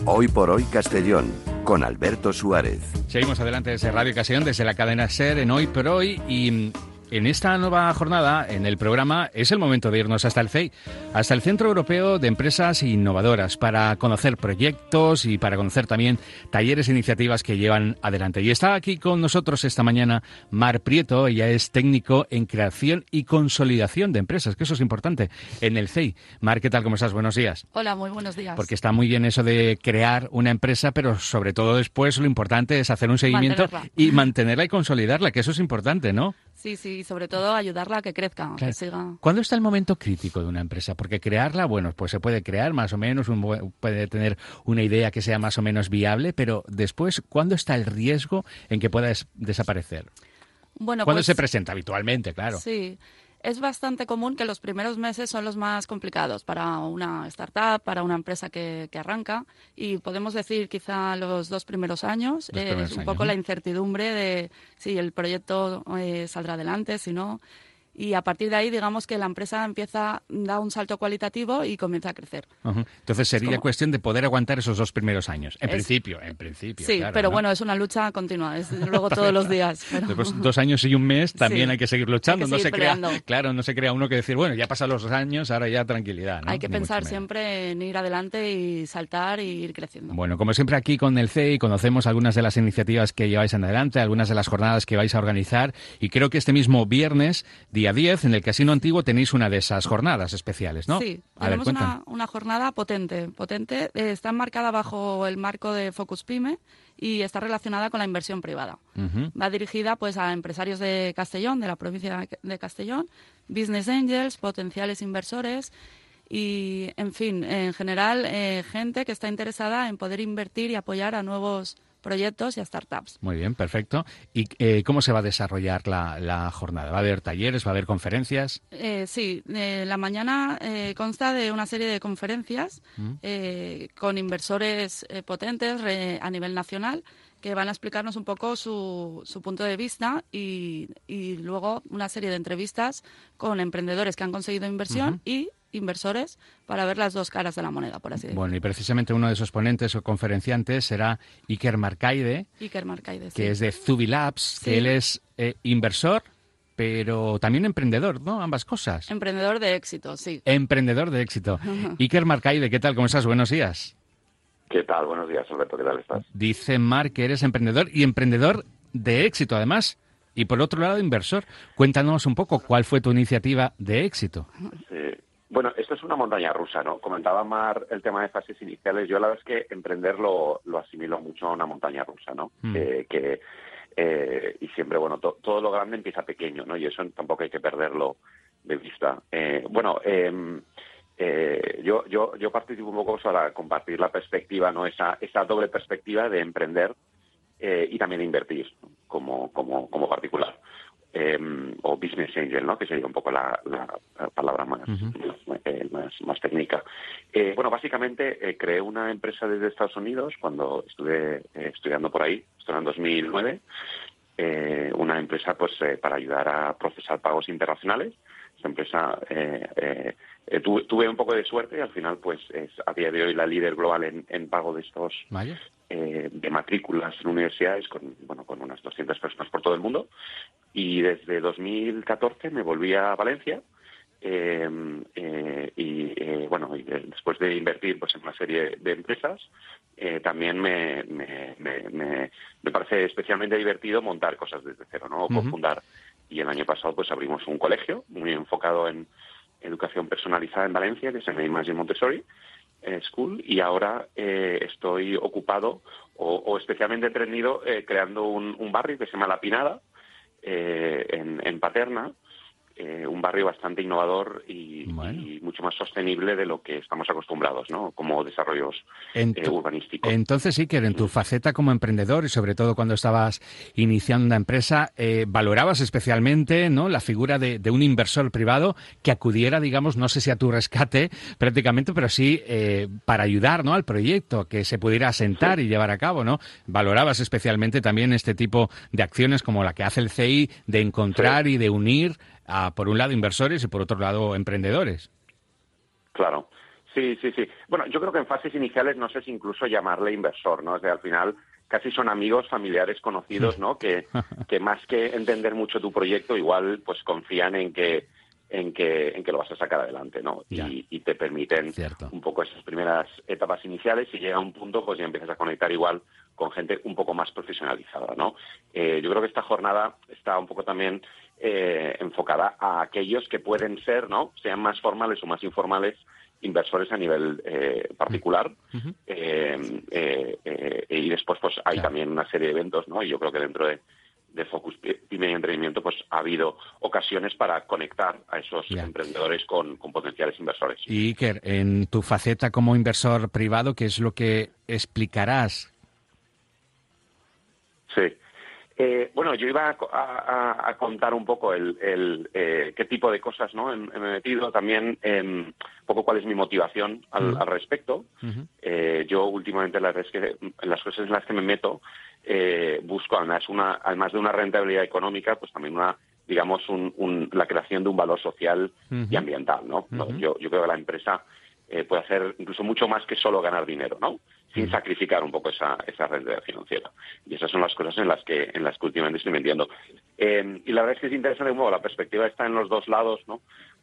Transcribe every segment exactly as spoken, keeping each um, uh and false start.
Hoy por Hoy Castellón, con Alberto Suárez. Seguimos adelante desde Radio Castellón, desde la cadena SER en Hoy por Hoy, y en esta nueva jornada, en el programa, es el momento de irnos hasta el C E I, hasta el Centro Europeo de Empresas Innovadoras, para conocer proyectos y para conocer también talleres e iniciativas que llevan adelante. Y está aquí con nosotros esta mañana Mar Prieto. Ella es técnico en creación y consolidación de empresas, que eso es importante, en el C E I. Mar, ¿qué tal? ¿Cómo estás? Buenos días. Hola, muy buenos días. Porque está muy bien eso de crear una empresa, pero sobre todo después lo importante es hacer un seguimiento mantenerla. y mantenerla y consolidarla, que eso es importante, ¿no? Sí, sí, sobre todo ayudarla a que crezca, Claro. que siga. ¿Cuándo está el momento crítico de una empresa? Porque crearla, bueno, pues se puede crear más o menos, un buen- puede tener una idea que sea más o menos viable, pero después, ¿cuándo está el riesgo en que pueda des- desaparecer? Bueno, ¿Cuándo pues, se presenta habitualmente, claro? Sí, es bastante común que los primeros meses son los más complicados para una startup, para una empresa que, que arranca, y podemos decir quizá los dos primeros años, Los eh, primeros es un años, poco ¿no? la incertidumbre de si el proyecto eh, saldrá adelante, si no. Y a partir de ahí, digamos que la empresa empieza, da un salto cualitativo y comienza a crecer. Ujú. Entonces sería como- cuestión de poder aguantar esos dos primeros años. En Es- principio, en principio. Sí, claro, pero ¿no? bueno, es una lucha continua, es luego todos los días. Pero... Después dos años y un mes también Sí. hay que seguir luchando. Hay que no seguir se crea, peleando. claro, no se crea uno que decir, bueno, ya pasan los años, ahora ya tranquilidad, ¿no? Hay que Ni mucho pensar menos. siempre en ir adelante y saltar y ir creciendo. Bueno, como siempre aquí con el C E I conocemos algunas de las iniciativas que lleváis en adelante, algunas de las jornadas que vais a organizar, y creo que este mismo viernes, día diez, en el Casino Antiguo tenéis una de esas jornadas especiales, ¿no? Sí, A ver, tenemos cuéntame. una, una jornada potente. potente eh, está enmarcada bajo el marco de Focus Pyme y está relacionada con la inversión privada. Ujú. Va dirigida pues a empresarios de Castellón, de la provincia de Castellón, business angels, potenciales inversores y, en fin, en general, eh, gente que está interesada en poder invertir y apoyar a nuevos proyectos y a startups. Muy bien, perfecto. ¿Y eh, cómo se va a desarrollar la, la jornada? ¿Va a haber talleres, va a haber conferencias? Eh, sí, eh, la mañana eh, consta de una serie de conferencias Mm. eh, con inversores eh, potentes re- a nivel nacional que van a explicarnos un poco su, su punto de vista y, y luego una serie de entrevistas con emprendedores que han conseguido inversión Ujú. y inversores para ver las dos caras de la moneda, por así decirlo. Bueno, y precisamente uno de esos ponentes o conferenciantes será Iker Marcaide, Iker Marcaide, que sí. es de Zubi Labs, que Sí. él es eh, inversor, pero también emprendedor, ¿no? Ambas cosas. Emprendedor de éxito, sí. Emprendedor de éxito. Iker Marcaide, ¿qué tal? ¿Cómo estás? Buenos días. ¿Qué tal? Buenos días, Alberto. ¿Qué tal estás? Dice Mar que eres emprendedor y emprendedor de éxito, además. Y por otro lado, inversor. Cuéntanos un poco cuál fue tu iniciativa de éxito. Sí. Bueno, esto es una montaña rusa, ¿no? Comentaba Mar el tema de fases iniciales. Yo la verdad es que emprender lo, lo asimilo mucho a una montaña rusa, ¿no? Mm. Que, que, eh, y siempre, bueno, to- todo lo grande empieza pequeño, ¿no? Y eso tampoco hay que perderlo de vista. Eh, bueno, eh, eh, yo, yo, yo participo un poco para compartir la perspectiva, ¿no? Esa, esa doble perspectiva de emprender eh, y también de invertir, ¿no? como, como, como particular. Eh, o business angel, ¿no? Que sería un poco la, la, la palabra más, Ujú. más, eh, más, más técnica. Eh, bueno, básicamente eh, creé una empresa desde Estados Unidos cuando estuve eh, estudiando por ahí, esto era en dos mil nueve, eh, una empresa pues eh, para ayudar a procesar pagos internacionales. Esta empresa eh, eh, eh, tuve, tuve un poco de suerte y al final pues es a día de hoy la líder global en, en pago de estos Vaya. eh, de matrículas en universidades con bueno con unas doscientas personas por todo el mundo. Y desde dos mil catorce me volví a Valencia eh, eh, y eh, bueno y de- después de invertir pues en una serie de empresas eh, también me, me, me, me, me parece especialmente divertido montar cosas desde cero, ¿no? O Ujú. cofundar. Y el año pasado pues abrimos un colegio muy enfocado en educación personalizada en Valencia, que se llama Imagine Montessori eh, School, y ahora eh, estoy ocupado o, o especialmente entretenido eh, creando un, un barrio que se llama La Pinada, eh, en, en Paterna, eh, un barrio bastante innovador y, Bueno. y mucho más sostenible de lo que estamos acostumbrados, ¿no? Como desarrollos Ento- eh, urbanísticos. Entonces, Iker, en tu faceta como emprendedor y sobre todo cuando estabas iniciando una empresa, eh, valorabas especialmente, ¿no?, la figura de, de un inversor privado que acudiera, digamos, no sé si a tu rescate prácticamente, pero sí eh, para ayudar, ¿no?, al proyecto, que se pudiera asentar y llevar a cabo, ¿no? Valorabas especialmente también este tipo de acciones como la que hace el C E I de encontrar Sí. y de unir a, por un lado, inversores y por otro lado, emprendedores. Claro. Sí, sí, sí. Bueno, yo creo que en fases iniciales no sé si incluso llamarle inversor, ¿no? O sea, al final casi son amigos, familiares, conocidos, ¿no? Que, que más que entender mucho tu proyecto, igual pues confían en que en que en que lo vas a sacar adelante, ¿no? Y, y te permiten Cierto. un poco esas primeras etapas iniciales y llega un punto pues ya empiezas a conectar igual con gente un poco más profesionalizada, ¿no? Eh, yo creo que esta jornada está un poco también eh, enfocada a aquellos que pueden ser, ¿no? Sean más formales o más informales, inversores a nivel eh, particular. Uh-huh. eh, eh, eh, y después pues hay claro. también una serie de eventos, ¿no? Y yo creo que dentro de de Focus Pyme y Emprendimiento, pues ha habido ocasiones para conectar a esos yeah. emprendedores con, con potenciales inversores. Y Iker, en tu faceta como inversor privado, ¿qué es lo que explicarás? Sí. Eh, bueno, yo iba a, a, a contar un poco el, el eh, qué tipo de cosas no me he metido, también eh, un poco cuál es mi motivación al, uh-huh. al respecto. Uh-huh. Eh, yo últimamente la verdad es que en las cosas en las que me meto eh, busco además una además de una rentabilidad económica, pues también una digamos un, un, la creación de un valor social uh-huh. y ambiental, ¿no? Uh-huh. Yo, yo creo que la empresa eh, puede hacer incluso mucho más que solo ganar dinero, ¿no? Sin sacrificar un poco esa, esa rentabilidad financiera. Y esas son las cosas en las que en las que últimamente estoy metiendo. Eh, y la verdad es que es interesante, bueno, la perspectiva está en los dos lados, ¿no?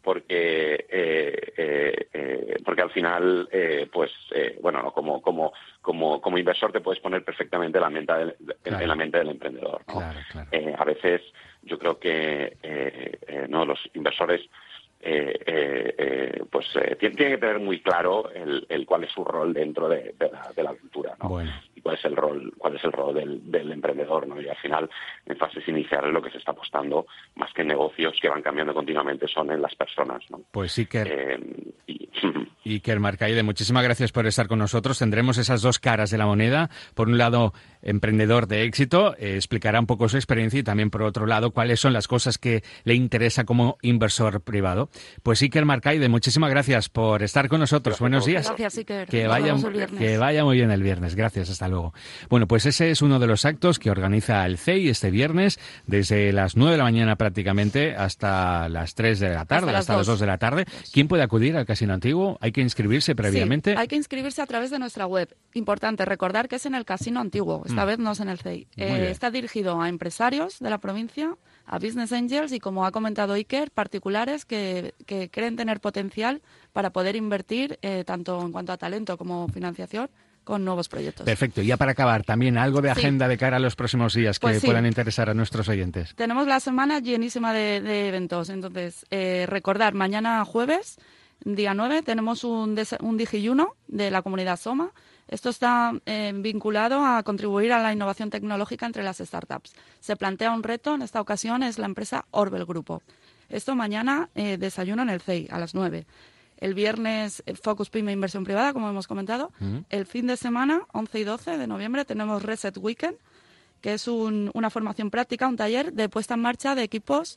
Porque eh, eh, eh, porque al final, eh, pues, eh, bueno, ¿no? como como como como inversor te puedes poner perfectamente en la mente del, claro. en la mente del emprendedor, ¿no? Claro, claro. Eh, a veces yo creo que eh, eh, no los inversores Eh, eh, eh, pues eh, tiene, tiene que tener muy claro el, el cuál es su rol dentro de, de, la, de la aventura, ¿no? Bueno. Y cuál es el rol cuál es el rol del, del emprendedor, ¿no? Y al final, en fases iniciales, lo que se está apostando, más que en negocios que van cambiando continuamente, son en las personas, ¿no? Pues Iker. Eh, y... Iker Marcaide, muchísimas gracias por estar con nosotros. Tendremos esas dos caras de la moneda. Por un lado, emprendedor de éxito, eh, explicará un poco su experiencia y también, por otro lado, cuáles son las cosas que le interesa como inversor privado. Pues Iker Marcaide, muchísimas gracias por estar con nosotros. Gracias. Buenos días. Gracias, Iker. Que vaya, que vaya muy bien el viernes. Gracias, hasta luego. Bueno, pues ese es uno de los actos que organiza el C E I este viernes, desde las nueve de la mañana prácticamente hasta las tres de la tarde, hasta, hasta las dos de la tarde. ¿Quién puede acudir al Casino Antiguo? ¿Hay que inscribirse previamente? Sí, hay que inscribirse a través de nuestra web. Importante recordar que es en el Casino Antiguo, esta mm. vez no es en el C E I. Eh, está dirigido a empresarios de la provincia, a Business Angels y, como ha comentado Iker, particulares que, que creen tener potencial para poder invertir eh, tanto en cuanto a talento como financiación con nuevos proyectos. Perfecto. Y ya para acabar, también algo de agenda sí. de cara a los próximos días que pues sí. puedan interesar a nuestros oyentes. Tenemos la semana llenísima de, de eventos. Entonces, eh, recordar, mañana jueves, día nueve, tenemos un, des- un Digiyuno de la comunidad Soma. Esto está eh, vinculado a contribuir a la innovación tecnológica entre las startups. Se plantea un reto, en esta ocasión es la empresa Orbel Grupo. Esto mañana, eh, desayuno en el C E I a las nueve. El viernes, Focus Pyme Inversión Privada, como hemos comentado. Uh-huh. El fin de semana, once y doce de noviembre, tenemos Reset Weekend, que es un, una formación práctica, un taller de puesta en marcha de equipos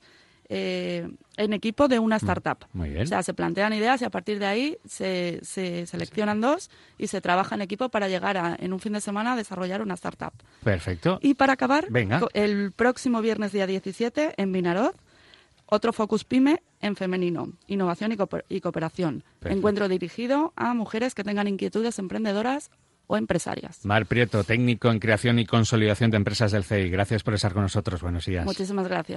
eh, en equipo de una startup. Muy bien. O sea, se plantean ideas y a partir de ahí se, se seleccionan dos y se trabaja en equipo para llegar a, en un fin de semana, a desarrollar una startup. Perfecto. Y para acabar, Venga. el próximo viernes día diecisiete, en Vinaroz, otro Focus Pyme en femenino, innovación y, cooper- y cooperación. Perfecto. Encuentro dirigido a mujeres que tengan inquietudes emprendedoras o empresarias. Mar Prieto, técnico en creación y consolidación de empresas del C E I. Gracias por estar con nosotros. Buenos días. Muchísimas gracias.